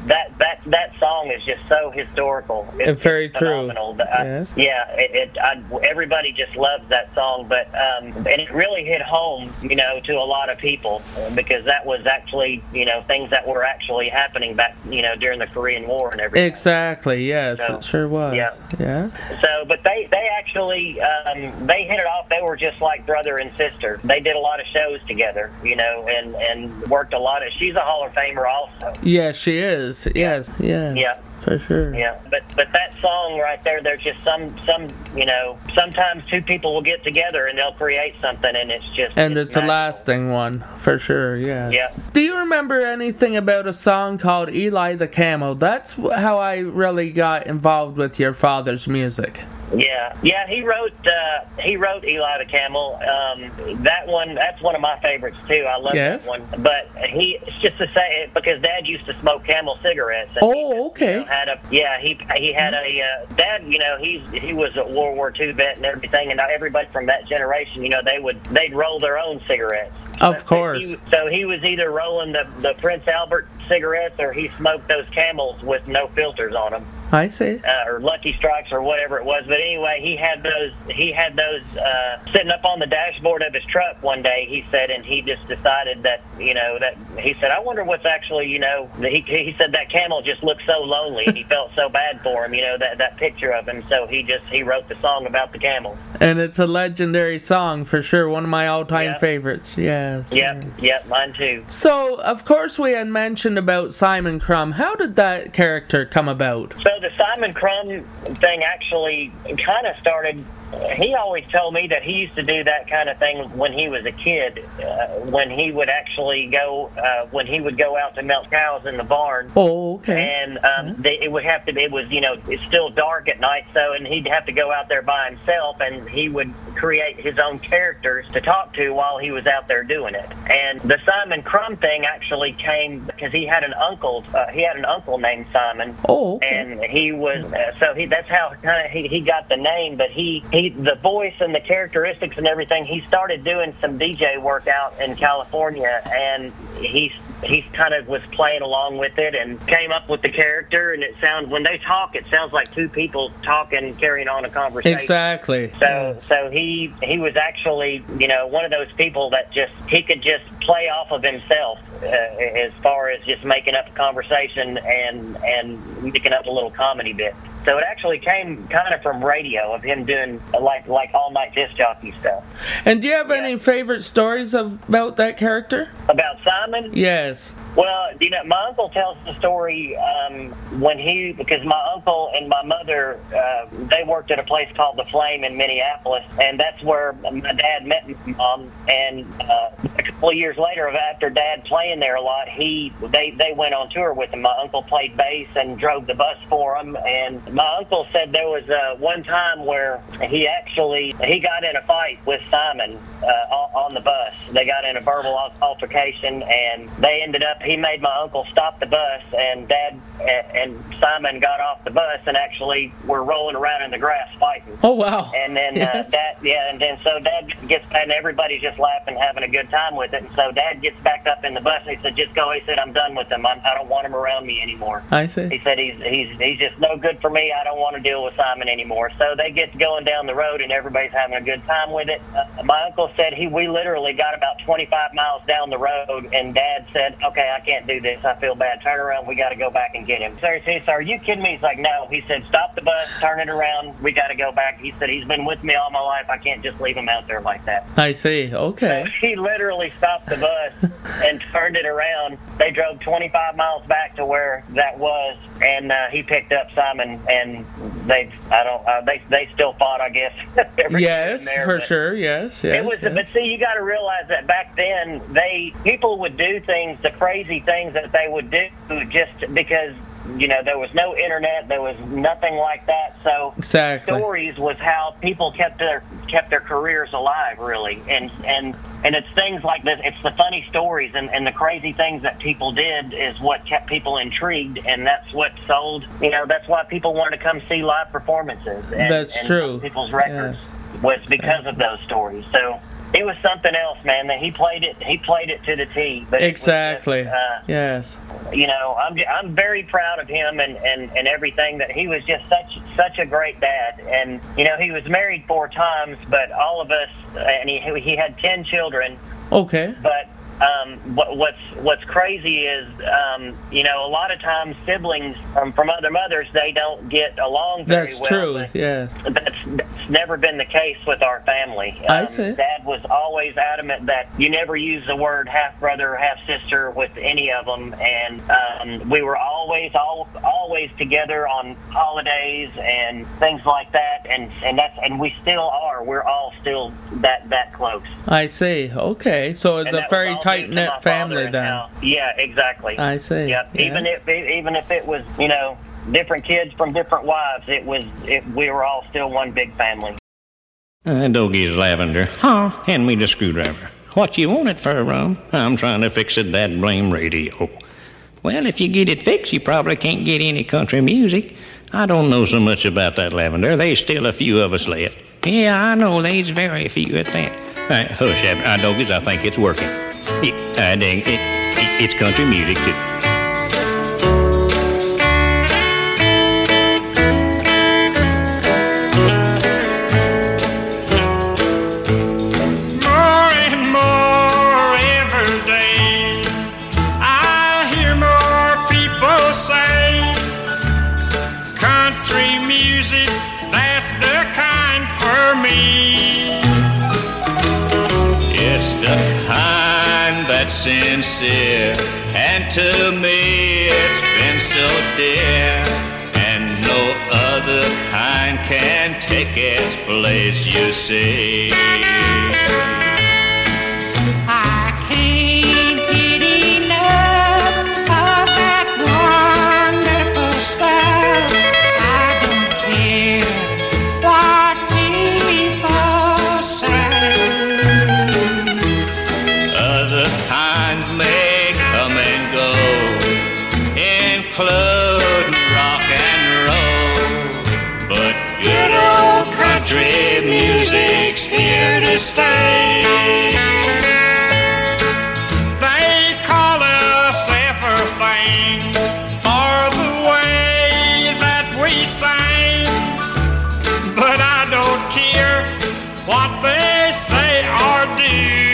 [SPEAKER 18] that that that song is just so historical. It's
[SPEAKER 2] very
[SPEAKER 18] just
[SPEAKER 2] true.
[SPEAKER 18] phenomenal. I,
[SPEAKER 2] Yes.
[SPEAKER 18] Yeah, it, it I, everybody just loves that song, but um, and it really hit home, you know, to a lot of people uh, because that was actually, you know, things that were actually happening back, you know, during the Korean War and everything.
[SPEAKER 2] Exactly. Yes,
[SPEAKER 18] So,
[SPEAKER 2] it sure was.
[SPEAKER 18] yeah.
[SPEAKER 2] Yeah.
[SPEAKER 18] So, but they they actually um, they hit it off. They were just like brother and sister. They did a lot of shows together, you know, and and worked a lot of. She's a Hall of Famer also.
[SPEAKER 2] Yes, she is. Yes. Yeah.
[SPEAKER 18] Yeah.
[SPEAKER 2] For sure.
[SPEAKER 18] Yeah, but but that song right there, there's just some some you know sometimes two people will get together and they'll create something, and it's just
[SPEAKER 2] And it's, a lasting one, for sure, yes.
[SPEAKER 18] Yeah.
[SPEAKER 2] Do you remember anything about a song called Eli the Camel? That's how I really got involved with your father's music.
[SPEAKER 18] Yeah, yeah. He wrote uh, he wrote Eli the Camel. Um, that one, that's one of my favorites too. I love
[SPEAKER 2] Yes.
[SPEAKER 18] that one. But he, it's just to say it because Dad used to smoke Camel cigarettes. And
[SPEAKER 2] Oh,
[SPEAKER 18] he just,
[SPEAKER 2] okay.
[SPEAKER 18] You know, had a yeah. He he had a uh, Dad. You know, he's he was a World War Two vet and everything, and everybody from that generation, you know, they would they'd roll their own cigarettes.
[SPEAKER 2] Of
[SPEAKER 18] So
[SPEAKER 2] course.
[SPEAKER 18] he, so he was either rolling the the Prince Albert cigarettes or he smoked those Camels with no filters on them.
[SPEAKER 2] I see.
[SPEAKER 18] Uh, or Lucky Strikes or whatever it was, but anyway, he had those. He had those uh, sitting up on the dashboard of his truck one day. He said, and he just decided that you know that he said, I wonder what's actually you know. He he said that Camel just looked so lonely, and he felt so bad for him. You know that that picture of him. So he just he wrote the song about the camel.
[SPEAKER 2] And it's a legendary song, for sure. One of my all-time
[SPEAKER 18] Yeah.
[SPEAKER 2] favorites, yes.
[SPEAKER 18] Yep, yep, mine too.
[SPEAKER 2] So, of course, we had mentioned about Simon Crumb. How did that character come about?
[SPEAKER 18] So the Simon Crumb thing actually kind of started. He always told me that he used to do that kind of thing when he was a kid. Uh, when he would actually go, uh, when he would go out to milk cows in the barn.
[SPEAKER 2] Oh, okay.
[SPEAKER 18] And um, they, it would have to be. It was, you know, it's still dark at night, so and he'd have to go out there by himself, and he would create his own characters to talk to while he was out there doing it. And the Simon Crumb thing actually came because he had an uncle. Uh, he had an uncle named Simon.
[SPEAKER 2] Oh, okay.
[SPEAKER 18] And he was uh, so he. That's how kind of he, he got the name. But he, he the voice and the characteristics and everything. He started doing some D J work out in California, and he he kind of was playing along with it and came up with the character. And it sounds when they talk, it sounds like two people talking, carrying on a conversation.
[SPEAKER 2] Exactly.
[SPEAKER 18] So so he he was actually you know one of those people that just he could just play off of himself uh, as far as just making up a conversation and and making up a little comedy bit. So it actually came kind of from radio of him doing like like all night disc jockey stuff.
[SPEAKER 2] And do you have any favorite stories of, about that character?
[SPEAKER 18] About Simon?
[SPEAKER 2] Yes.
[SPEAKER 18] Well, you know, my uncle tells the story um, when he, because my uncle and my mother, uh, they worked at a place called The Flame in Minneapolis, and that's where my dad met my mom. And uh, a couple of years later, after Dad playing there a lot, he they they went on tour with him. My uncle played bass and drove the bus for him. And my uncle said there was uh, one time where he actually he got in a fight with Simon uh, on the bus. They got in a verbal altercation, and they ended up. He made my uncle stop the bus, and Dad and Simon got off the bus and actually were rolling around in the grass fighting.
[SPEAKER 2] Oh wow!
[SPEAKER 18] And then
[SPEAKER 2] Yes.
[SPEAKER 18] uh, Dad, yeah, and then so Dad gets and everybody's just laughing, having a good time with it. And so Dad gets back up in the bus, and he said, "Just go." He said, "I'm done with him. I'm, I don't want him around me anymore."
[SPEAKER 2] I see.
[SPEAKER 18] He said, "He's he's he's just no good for me. I don't want to deal with Simon anymore." So they get going down the road, and everybody's having a good time with it. Uh, my uncle said he we literally got about twenty-five miles down the road, and Dad said, "Okay, I can't do this. I feel bad. Turn around. We got to go back and get him." So he said, "Are you kidding me?" He's like, "No." He said, "Stop the bus. Turn it around. We got to go back." He said, "He's been with me all my life. I can't just leave him out there like that."
[SPEAKER 2] I see. Okay.
[SPEAKER 18] So he literally stopped the bus and turned it around. They drove twenty-five miles back to where that was, and uh, he picked up Simon, and they, I don't, uh, they, they still fought, I guess. every
[SPEAKER 2] Yes,
[SPEAKER 18] there,
[SPEAKER 2] for
[SPEAKER 18] but
[SPEAKER 2] sure. Yes. Yes.
[SPEAKER 18] It was,
[SPEAKER 2] yes.
[SPEAKER 18] but see, you got to realize that back then, they people would do things, the crazy things that they would do, just because. You know, there was no internet, there was nothing like that. So
[SPEAKER 2] Exactly.
[SPEAKER 18] stories was how people kept their kept their careers alive, really. And and and it's things like this. It's the funny stories and, and the crazy things that people did is what kept people intrigued, and that's what sold. You know, that's why people wanted to come see live performances. And,
[SPEAKER 2] That's
[SPEAKER 18] and
[SPEAKER 2] true.
[SPEAKER 18] People's records was because of those stories. So. he was something else, man. That he played it, he played it to the T. But
[SPEAKER 2] exactly.
[SPEAKER 18] It was just, uh,
[SPEAKER 2] yes.
[SPEAKER 18] You know, I'm I'm very proud of him and, and, and everything. That he was just such such a great dad. And you know, he was married four times, but all of us, and he he had ten children.
[SPEAKER 2] Okay.
[SPEAKER 18] But um, what, what's what's crazy is, um, you know, a lot of times siblings um, from other mothers, they don't get along very
[SPEAKER 2] that's
[SPEAKER 18] well.
[SPEAKER 2] True.
[SPEAKER 18] But
[SPEAKER 2] yes.
[SPEAKER 18] That's that's never been the case with our family. Um,
[SPEAKER 2] I see.
[SPEAKER 18] Dad was always adamant that you never use the word half brother or half sister with any of them, and um, we were always all always together on holidays and things like that, and and that's and we still are. We're all still that that close.
[SPEAKER 2] I see. Okay, so it's
[SPEAKER 18] And
[SPEAKER 2] a
[SPEAKER 18] that
[SPEAKER 2] very
[SPEAKER 18] was all
[SPEAKER 2] tight
[SPEAKER 18] due to
[SPEAKER 2] knit
[SPEAKER 18] my
[SPEAKER 2] family
[SPEAKER 18] father and
[SPEAKER 2] then.
[SPEAKER 18] how- Yeah, exactly.
[SPEAKER 2] I see.
[SPEAKER 18] Yep.
[SPEAKER 2] Yeah.
[SPEAKER 18] Even if even if it was, you know, different kids from different wives, it was it, we were all still one big family.
[SPEAKER 5] Uh, Doggy's Lavender. Huh? Hand me the screwdriver. What you want it for, Ron? I'm trying to fix a that blame radio. Well, if you get it fixed, you probably can't get any country music. I don't know so much about that, Lavender. There's still a few of us left. Yeah, I know. There's very few at that. Uh, hush, uh, Doggies. I think it's working. It, uh, dang, it, it, it's country music, too. Sincere, and to me it's been so dear, and no other kind can take its place, you see.
[SPEAKER 19] I can't get enough of that wonderful stuff. I don't care what people say.
[SPEAKER 5] Other kinds may come and go, including rock and roll, but good old country music's here to stay.
[SPEAKER 19] They call us everything for the way that we sing, but I don't care what they say or do.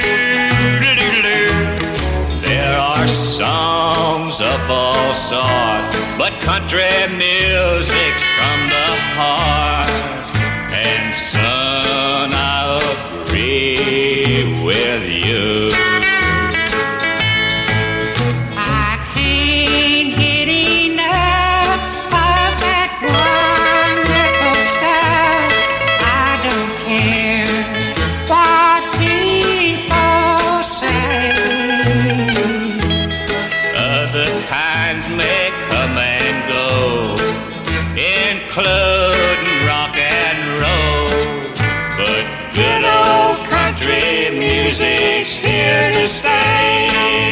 [SPEAKER 5] Songs of all sorts, but country music's from the heart. And son, I agree with you.
[SPEAKER 19] I can't get enough of that wonderful stuff. I don't care what people say.
[SPEAKER 5] Other kinds may come and go, including rock and roll, but good old country music's here to stay.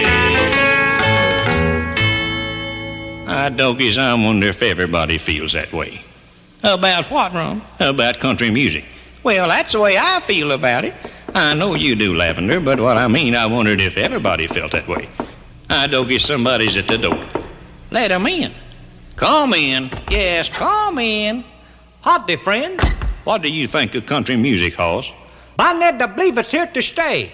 [SPEAKER 5] Ah, Doggies, I wonder if everybody feels that way. About what, Ron? About country music. Well, that's the way I feel about it. I know you do, Lavender, but what I mean, I wondered if everybody felt that way. Ah, Doggy, somebody's at the door. Let him in. Come in. Yes, come in. Howdy, friend. What do you think of country music, Hoss?
[SPEAKER 3] I need to believe it's here to stay.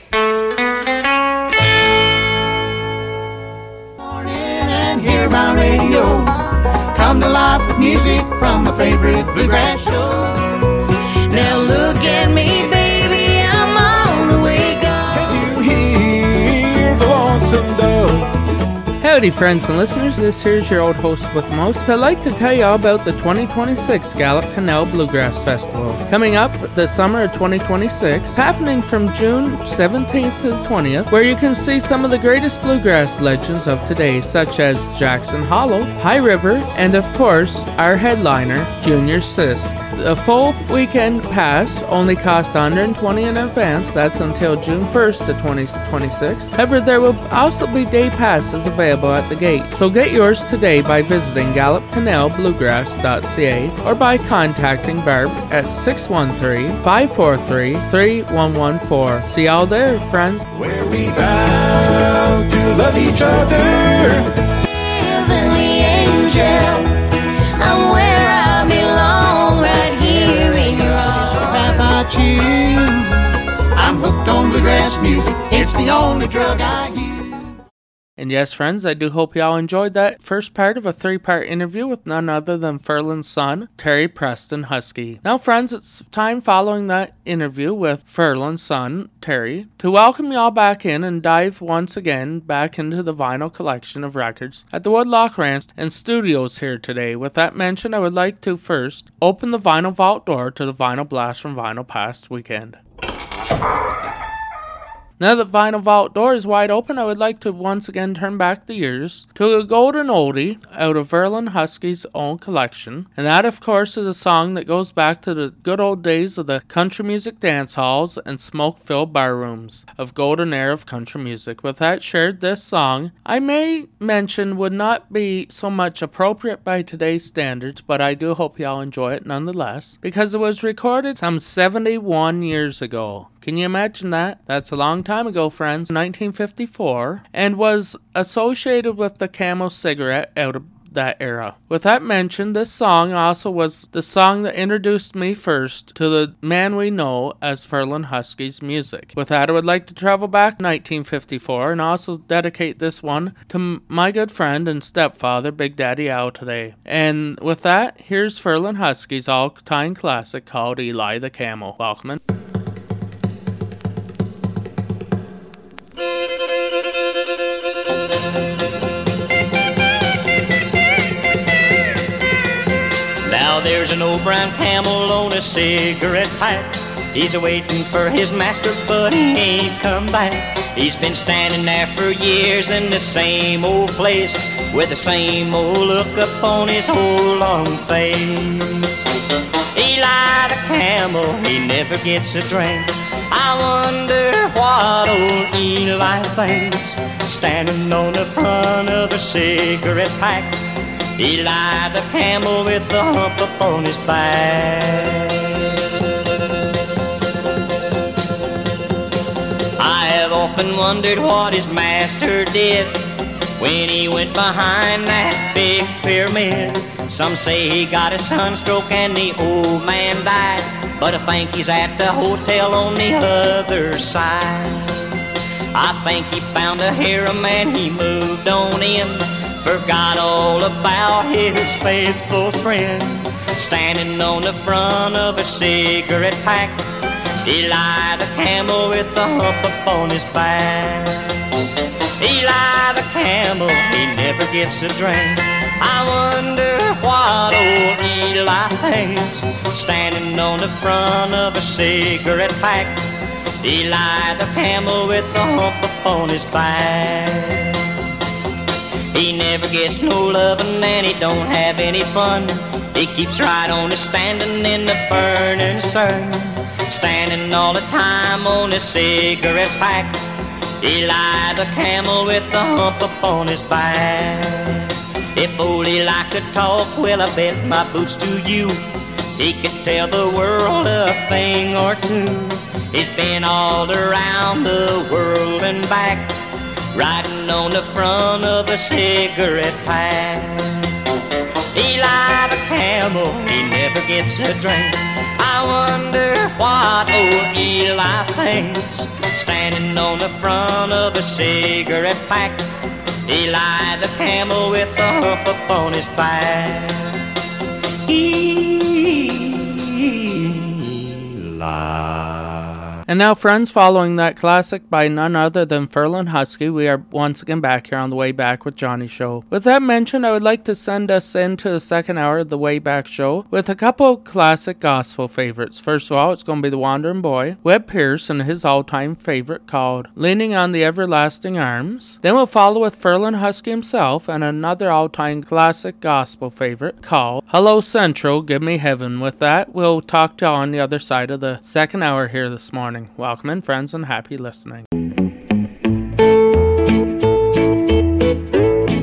[SPEAKER 14] And hear my radio come to life with music from my favorite bluegrass show.
[SPEAKER 13] Now look at me, baby, I'm all the way gone.
[SPEAKER 14] Can you hear the lonesome dove?
[SPEAKER 2] Howdy friends and listeners, this here's your old host with the most. I'd like to tell you all about the twenty twenty-six Gallup Canal Bluegrass Festival. Coming up the summer of twenty twenty-six, happening from June seventeenth to the twentieth, where you can see some of the greatest bluegrass legends of today, such as Jackson Hollow, High River, and of course, our headliner, Junior Sisk. The full weekend pass only costs one hundred twenty dollars in advance, that's until June first of twenty twenty-six. However, there will also be day passes available available at the gate. So get yours today by visiting Gallup Canal Bluegrass dot c a or by contacting Barb at six one three, five four three, three one one four. See y'all there, friends.
[SPEAKER 14] Where we vow to love each other.
[SPEAKER 13] Heavenly angel, I'm where I belong, right here in your arms.
[SPEAKER 14] How about you? I'm hooked on bluegrass music. It's the only drug I use.
[SPEAKER 2] And yes, friends, I do hope y'all enjoyed that first part of a three-part interview with none other than Ferlin's son, Terry Preston Husky. Now, friends, it's time following that interview with Ferlin's son, Terry, to welcome y'all back in and dive once again back into the vinyl collection of records at the Woodloch Ranch and Studios here today. With that mentioned, I would like to first open the vinyl vault door to the Vinyl Blast from Vinyl Past weekend. Now that Vinyl Vault door is wide open, I would like to once again turn back the years to a golden oldie out of Ferlin Husky's own collection. And that, of course, is a song that goes back to the good old days of the country music dance halls and smoke-filled bar rooms of golden era of country music. With that shared, this song, I may mention, would not be so much appropriate by today's standards, but I do hope y'all enjoy it nonetheless, because it was recorded some seventy-one years ago. Can you imagine that? That's a long time ago, friends, nineteen fifty-four, and was associated with the Camel cigarette out of that era. With that mentioned, this song also was the song that introduced me first to the man we know as Ferlin Husky's music. With that, I would like to travel back to nineteen fifty-four and also dedicate this one to my good friend and stepfather, Big Daddy Al, today. And with that, here's Ferlin Husky's all-time classic called Eli the Camel. Welcome in.
[SPEAKER 6] Now there's an old brown camel on a cigarette pipe. He's a-waiting for his master, but he ain't come back. He's been standing there for years in the same old place, with the same old look upon his whole long face. Eli the camel, he never gets a drink. I wonder what old Eli thinks, standing on the front of a cigarette pack. Eli the camel with the hump upon his back. I have often wondered what his master did when he went behind that big pyramid. Some say he got a sunstroke and the old man died, but I think he's at the hotel on the other side. I think he found a harem and he moved on in, forgot all about his faithful friend, standing on the front of a cigarette pack. Eli the camel with the hump upon his back. Eli the camel, he never gets a drink. I wonder what old Eli thinks, standing on the front of a cigarette pack. Eli the camel with the hump upon his back. He never gets no lovin' and he don't have any fun. He keeps right on a standing in the burning sun, standing all the time on a cigarette pack. Eli the camel with the hump upon his back. If old Eli could talk, well I bet my boots to you he could tell the world a thing or two. He's been all around the world and back, riding on the front of a cigarette pack. Eli the camel, he never gets a drink. I wonder what old Eli thinks, standing on the front of a cigarette pack. Eli the camel with the hump upon his back. Eli.
[SPEAKER 2] And now, friends, following that classic by none other than Ferlin Husky, we are once again back here on The Way Back with Johnny Show. With that mentioned, I would like to send us into the second hour of The Way Back Show with a couple of classic gospel favorites. First of all, it's going to be The Wandering Boy, Webb Pierce, and his all-time favorite called Leaning on the Everlasting Arms. Then we'll follow with Ferlin Husky himself and another all-time classic gospel favorite called Hello Central, Give Me Heaven. With that, we'll talk to you on the other side of the second hour here this morning. Welcome in, friends, and happy listening.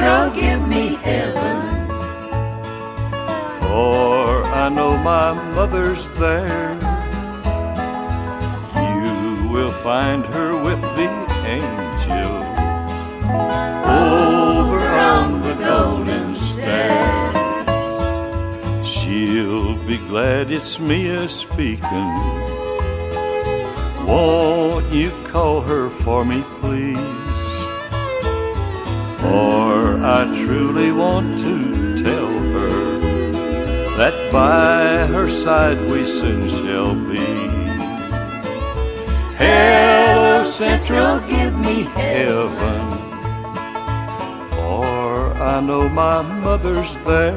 [SPEAKER 1] Central, give me heaven.
[SPEAKER 4] For I know my mother's there. You will find her with the angels over on the golden stair. She'll be glad it's me a-speaking. Won't you call her for me, please? For I truly want to tell her that by her side we soon shall be. Hello, Central, give me heaven. For I know my mother's there.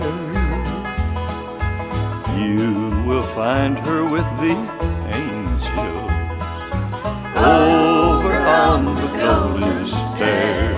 [SPEAKER 4] You will find her with the angels over on the golden stairs.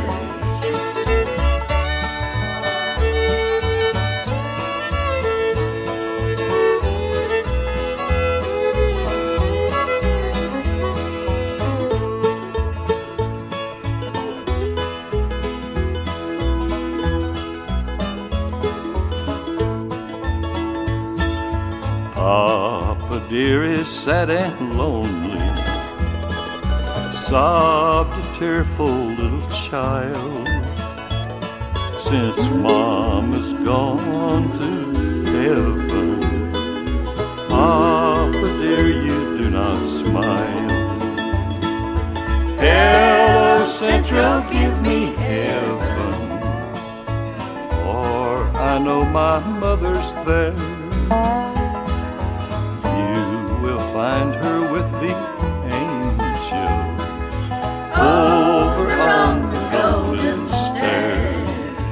[SPEAKER 4] Papa dear is sad and lonely, sobbed a tearful little child, since Mom is gone to heaven. Papa dear, you do not smile. Hello, Central, give me heaven. For I know my mother's there. Find her with the angels over on the golden stairs.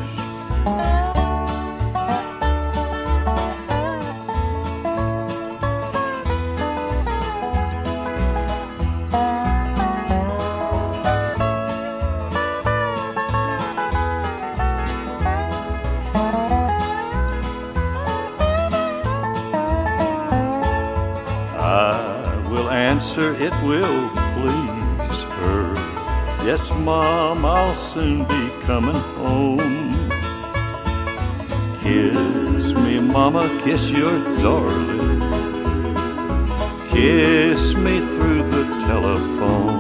[SPEAKER 4] Answer it will please her. Yes, Mom, I'll soon be coming home. Kiss me, Mama, kiss your darling. Kiss me through the telephone.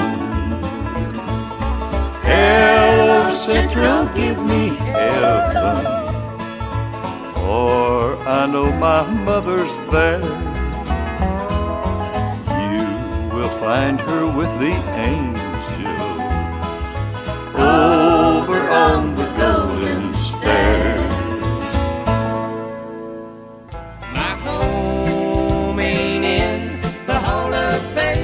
[SPEAKER 4] Hello, Central, give me heaven. For I know my mother's there. Find her with the angels over on the golden stairs.
[SPEAKER 6] My home ain't in the Hall of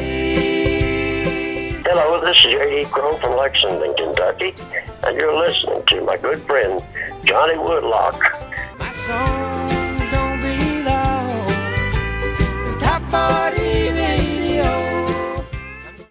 [SPEAKER 6] Fame.
[SPEAKER 17] Hello, this is J E. Crow from Lexington, Kentucky, and you're listening to my good friend Johnny Woodlock.
[SPEAKER 6] My song